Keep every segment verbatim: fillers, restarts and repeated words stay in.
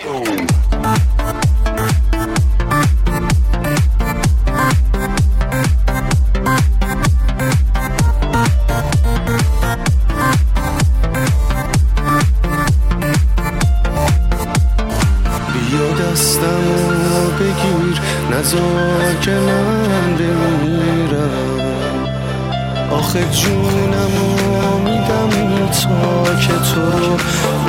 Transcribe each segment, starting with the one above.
دستمو بگیر نذار که من بمیرم، آخه جونمو میدم تا که تو رو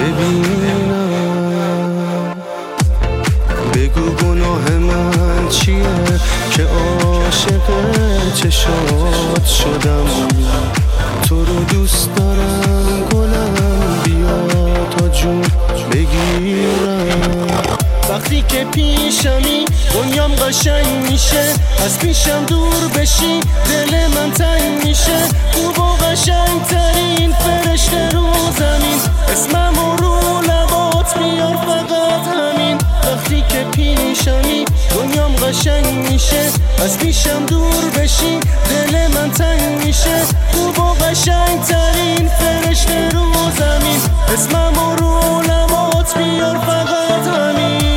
ببینم. بگو گناه من چیه که عاشق چشات شدم، تو رو دوست دارم گلم، بیا تا جون بگیرم. وقتی که پیشمی دنیام قشنگ میشه، از پیشم دور بشی دل من تنگ میشه. خوب و قشنگ ترین فرشته رو زمین، اسمم رو لبات بیار فقط همین. وقتی که پیشمی دنیام قشنگ میشه، از پیشم دور بشی دل من تنگ میشه. خوب و قشنگ ترین فرشته رو زمین، اسمم رو لبات بیار فقط همین.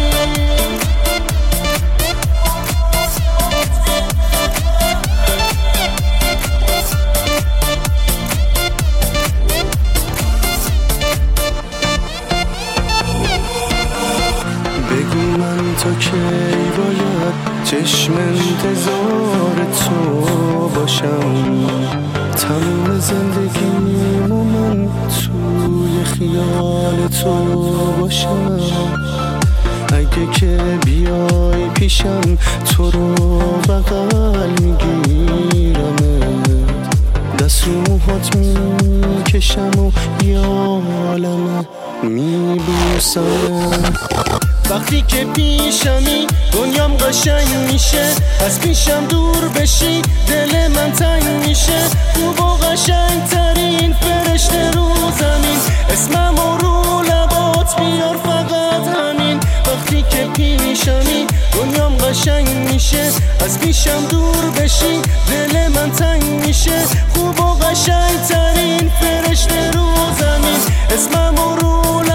بگو من تا کی باید چشم انتظار تو باشم، تمام زندگیمو من توی خیال تو باشم. اگه که بیای پیشم تو رو بغل میگیرمت، دست رو موهات میکشم و یه عالمه میبوسم. وقتی که پیشمی دنیام قشنگ میشه، از پیشم دور بشی دل من تنگ میشه. خوب و قشنگ ترین فرشته رو زمین، اسمم رو لبات بیار فقط همین. وقتی که پیشمی دنیام قشنگ میشه، از پیشم دور بشی دل من تنگ میشه. خوب و قشنگ ترین فرشته رو زمین، اسمم رو